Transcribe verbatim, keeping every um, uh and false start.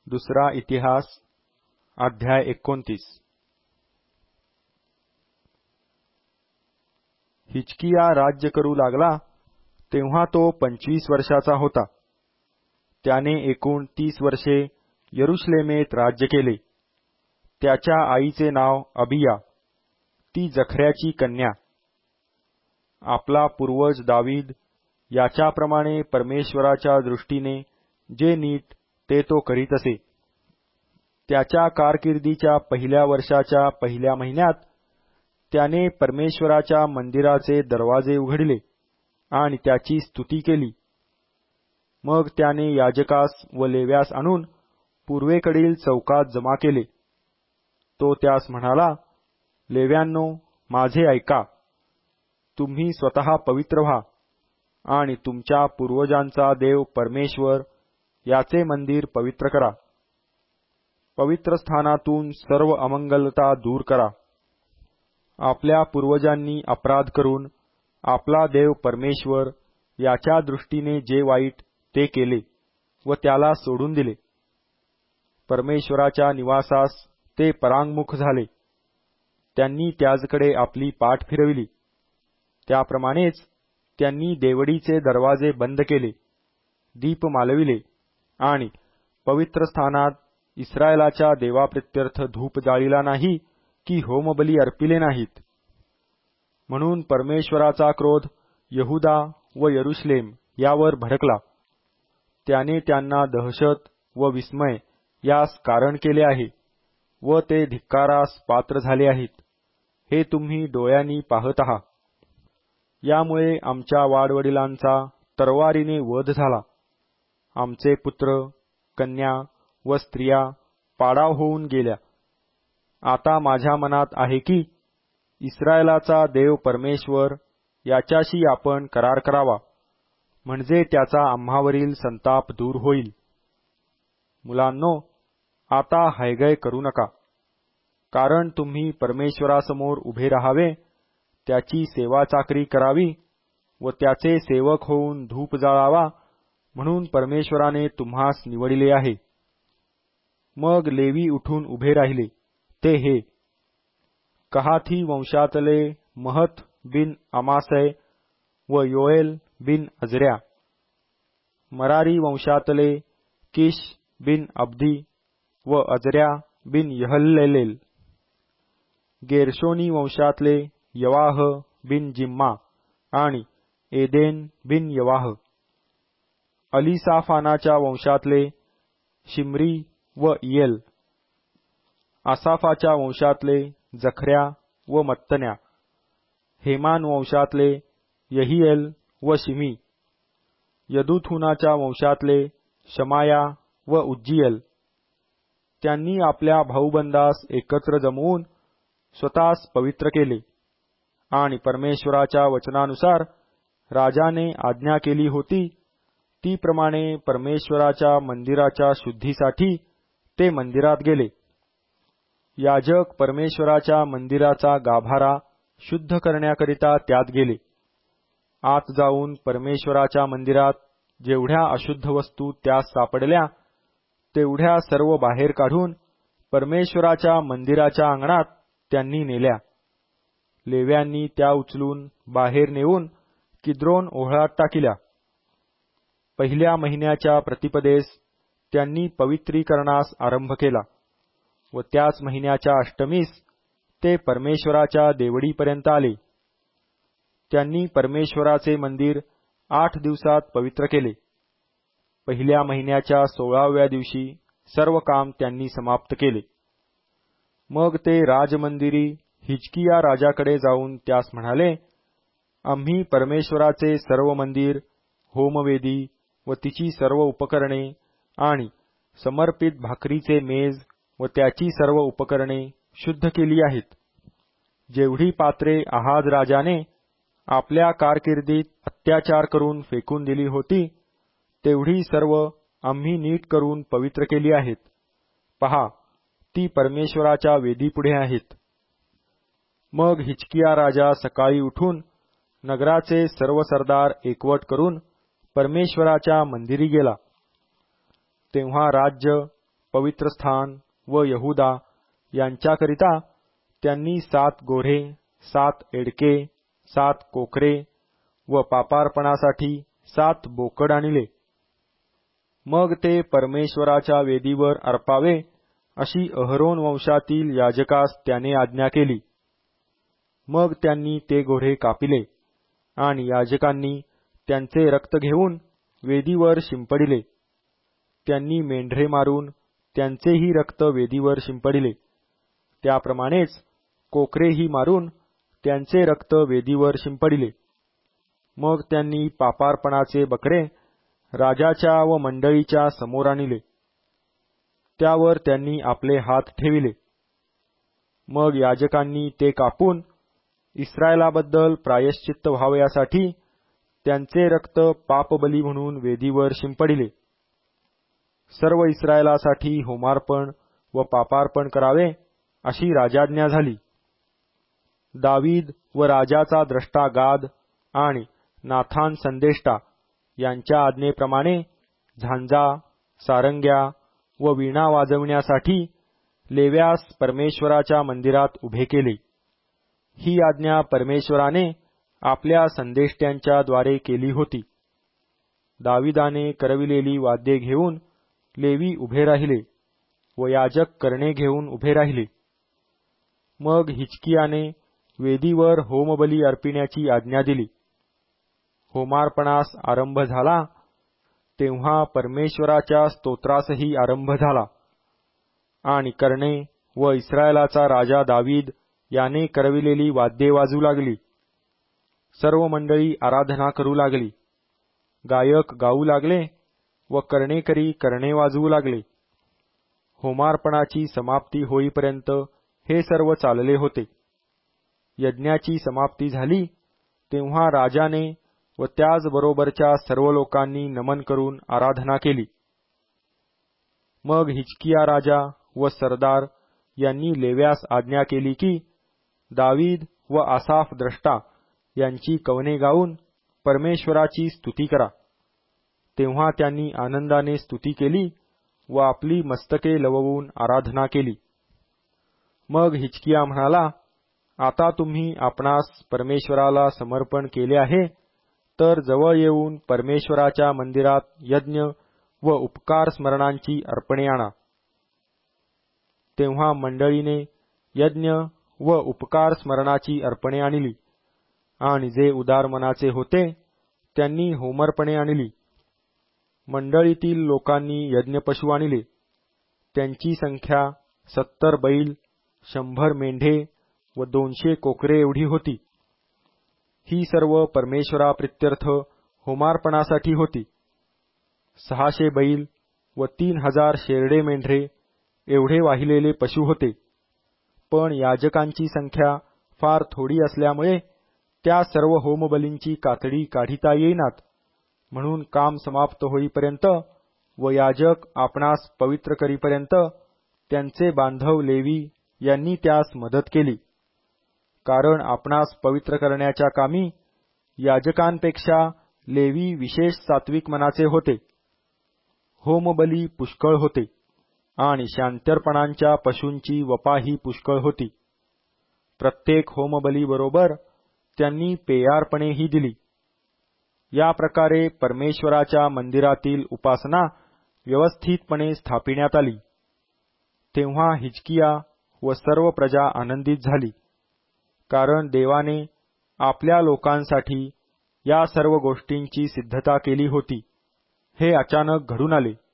दुसरा इतिहास अध्याय एकोणतीस. हिजकिया राज्य करू लागला तेव्हा तो पंचवीस वर्षाचा होता. त्याने एकूण तीस वर्षे यरुशलेमेत राज्य केले. त्याच्या आईचे नाव अबिया, ती जखर्याची कन्या. आपला पूर्वज दावीद याच्याप्रमाणे परमेश्वराच्या दृष्टीने जे नीट ते तो करीत असे. त्याच्या कारकिर्दीच्या पहिल्या वर्षाच्या पहिल्या महिन्यात त्याने परमेश्वराच्या मंदिराचे दरवाजे उघडले आणि त्याची स्तुती केली. मग त्याने याजकास व लेव्यास आणून पूर्वेकडील चौकात जमा केले. तो त्यास म्हणाला, लेव्यांनो, माझे ऐका. तुम्ही स्वतः पवित्र व्हा आणि तुमच्या पूर्वजांचा देव परमेश्वर याचे मंदिर पवित्र करा. पवित्र स्थानातून सर्व अमंगलता दूर करा. आपल्या पूर्वजांनी अपराध करून आपला देव परमेश्वर याच्या दृष्टीने जे वाईट ते केले व त्याला सोडून दिले. परमेश्वराच्या निवासास ते परांगमुख झाले. त्यांनी त्याचकडे आपली पाठ फिरविली. त्याप्रमाणेच त्यांनी देवडीचे दरवाजे बंद केले, दीप मालविले आणि पवित्र स्थानात इस्रायलाच्या देवाप्रित्यर्थ धूप जाळिला नाही की होमबली अर्पिले नाहीत. म्हणून परमेश्वराचा क्रोध यहुदा व यरुशलेम यावर भडकला. त्याने त्यांना दहशत व विस्मय यास कारण केले आहे व ते धिक्कारास पात्र झाले आहेत, हे तुम्ही डोळ्यांनी पाहत आहात. यामुळे आमच्या वाडवडिलांचा तरवारीने वध झाला. आमचे पुत्र, कन्या व स्त्रिया पाडाव होऊन गेल्या. आता माझ्या मनात आहे की इस्रायलाचा देव परमेश्वर याच्याशी आपण करार करावा, म्हणजे त्याचा आम्हावरील संताप दूर होईल. मुलांनो, आता हैगय करू नका, कारण तुम्ही परमेश्वरासमोर उभे राहावे, त्याची सेवा चाकरी करावी व त्याचे सेवक होऊन धूप जाळावा म्हणून परमेश्वराने तुम्हास निवडिले आहे. मग लेवी उठून उभे राहिले. ते हे: कहाती वंशातले महत बिन अमासय व योएल बिन अजर्या. मरारी वंशातले किश बिन अब्दी व अजर्या बिन यहल्लेल. गेर्शोनी वंशातले यवाह बिन जिम्मा आणि एदेन बिन यवाह. अलीसाफानाच्या वंशातले शिमरी व इयल. आसाफाच्या वंशातले जखर्या व मत्तन्या. हेमान वंशातले यहिएल व शिमी. यदुथुनाच्या वंशातले शमाया व उज्जीएल. त्यांनी आपल्या भाऊबंदास एकत्र जमवून स्वतःस पवित्र केले आणि परमेश्वराच्या वचनानुसार राजाने आज्ञा केली होती ती प्रमाणे परमेश्वराच्या मंदिराच्या शुद्धीसाठी ते मंदिरात गेले. याजक परमेश्वराच्या मंदिराचा गाभारा शुद्ध करण्याकरिता त्यात गेले. आत जाऊन परमेश्वराच्या मंदिरात जेवढ्या अशुद्ध वस्तू त्यास सापडल्या तेवढ्या सर्व बाहेर काढून परमेश्वराच्या मंदिराच्या अंगणात त्यांनी नेल्या. लेव्यांनी त्या उचलून बाहेर नेऊन किद्रोन ओहळात टाकिल्या. पहिल्या महिन्याच्या प्रतिपदेस त्यांनी पवित्रीकरणास आरंभ केला व त्याच महिन्याच्या अष्टमीस ते परमेश्वराच्या देवडीपर्यंत आले. त्यांनी परमेश्वराचे मंदिर आठ दिवसात पवित्र केले. पहिल्या महिन्याच्या सोळाव्या दिवशी सर्व काम त्यांनी समाप्त केले. मग ते राजमंदिरी हिजकिया राजाकडे जाऊन त्यास म्हणाले, आम्ही परमेश्वराचे सर्व मंदिर, होमवेदी व तिची सर्व उपकरणे आणि समर्पित भाकरीचे मेज व त्याची सर्व उपकरणे शुद्ध केली आहेत. जेवढी पात्रे आहाज राजाने आपल्या कारकिर्दीत अत्याचार करून फेकून दिली होती तेवढी सर्व आम्ही नीट करून पवित्र केली आहेत. पहा, ती परमेश्वराच्या वेदीपुढे आहेत. मग हिजकिया राजा सकाळी उठून नगराचे सर्व सरदार एकवट करून परमेश्वराच्या मंदिरी गेला. तेव्हा राज्य, पवित्र स्थान व यहुदा यांच्याकरिता त्यांनी सात गोऱ्हे, सात एडके, सात कोकरे व पापार्पणासाठी सात बोकड आणले. मग ते परमेश्वराच्या वेदीवर अर्पावे अशी अहरोन वंशातील याजकास त्याने आज्ञा केली. मग त्यांनी ते गोऱ्हे कापिले आणि याजकांनी त्यांचे रक्त घेऊन वेदीवर शिंपडिले. त्यांनी मेंढरे मारून त्यांचेही रक्त वेदीवर शिंपडिले. त्याप्रमाणेच कोकरेही मारून त्यांचे रक्त वेदीवर शिंपडिले. मग त्यांनी पापार्पणाचे बकरे राजाच्या व मंडळीच्या समोर आणले. त्यावर त्यांनी आपले हात ठेविले. मग याजकांनी ते कापून इस्रायलाबद्दल प्रायश्चित्त व्हावयासाठी त्यांचे रक्त पापबली म्हणून वेदीवर शिंपडिले. सर्व इस्रायलासाठी होमार्पण व पापार्पण करावे अशी राजाज्ञा झाली. दावीद व राजाचा द्रष्टा गाद आणि नाथान संदेष्टा यांच्या आज्ञेप्रमाणे झांजा, सारंग्या व वीणा वाजविण्यासाठी लेव्यास परमेश्वराच्या मंदिरात उभे केले. ही आज्ञा परमेश्वराने आपल्या संदेष्ट्यांच्या द्वारे केली होती. दाविदाने करविलेली वाद्ये घेऊन लेवी उभे राहिले व याजक करणे घेऊन उभे राहिले. मग हिजकियाने वेदीवर होमबली अर्पिण्याची आज्ञा दिली. होमार्पणास आरंभ झाला तेव्हा परमेश्वराच्या स्तोत्रासही आरंभ झाला आणि करणे व इस्रायलाचा राजा दावीद याने करविलेली वाद्ये वाजू लागली. सर्व मंडळी आराधना करू लागली. गायक गाऊ लागले व कर्णेकरी करणे वाजवू लागले. होमार्पणाची समाप्ती होईपर्यंत हे सर्व चालले होते. यज्ञाची समाप्ती झाली तेव्हा राजाने व त्याचबरोबरच्या सर्व लोकांनी नमन करून आराधना केली. मग हिजकिया राजा व सरदार यांनी लेव्यास आज्ञा केली की दावीद व आसाफ द्रष्टा यांची कवने गाऊन परमेश्वराची स्तुती करा. तेव्हा त्यांनी आनंदाने स्तुती केली व आपली मस्तके लववून आराधना केली. मग हिजकिया म्हणाला, आता तुम्ही आपणास परमेश्वराला समर्पण केले आहे, तर जवळ येऊन परमेश्वराच्या मंदिरात यज्ञ व उपकार स्मरणांची अर्पणे आणा. तेव्हा मंडळीने यज्ञ व उपकार स्मरणाची अर्पणे आणली आणि जे उदार मनाचे होते त्यांनी होमर्पणे आणली. मंडळीतील लोकांनी यज्ञपशु आणले. त्यांची संख्या सत्तर बैल, शंभर मेंढे व दोनशे कोकरे एवढी होती. ही सर्व परमेश्वराप्रित्यर्थ होमार्पणासाठी होती. सहाशे बैल व तीन हजार शेरडे मेंढरे एवढे वाहिलेले पशु होते. पण याजकांची संख्या फार थोडी असल्यामुळे त्या सर्व होमबलींची कातडी काढिता येईनात, म्हणून काम समाप्त होईपर्यंत व याजक आपणास पवित्र करीपर्यंत त्यांचे बांधव लेवी यांनी त्यास मदत केली. कारण आपणास पवित्र करण्याच्या कामी याजकांपेक्षा लेवी विशेष सात्विक मनाचे होते. होमबली पुष्कळ होते आणि शांत्यर्पणांच्या पशूंची वपाही पुष्कळ होती. प्रत्येक होमबलीबरोबर त्यांनी पेयार्पणेही दिली. या प्रकारे परमेश्वराच्या मंदिरातील उपासना व्यवस्थितपणे स्थापिण्यात आली. तेव्हा हिजकिया व सर्व प्रजा आनंदित झाली, कारण देवाने आपल्या लोकांसाठी या सर्व गोष्टींची सिद्धता केली होती. हे अचानक घडून आले.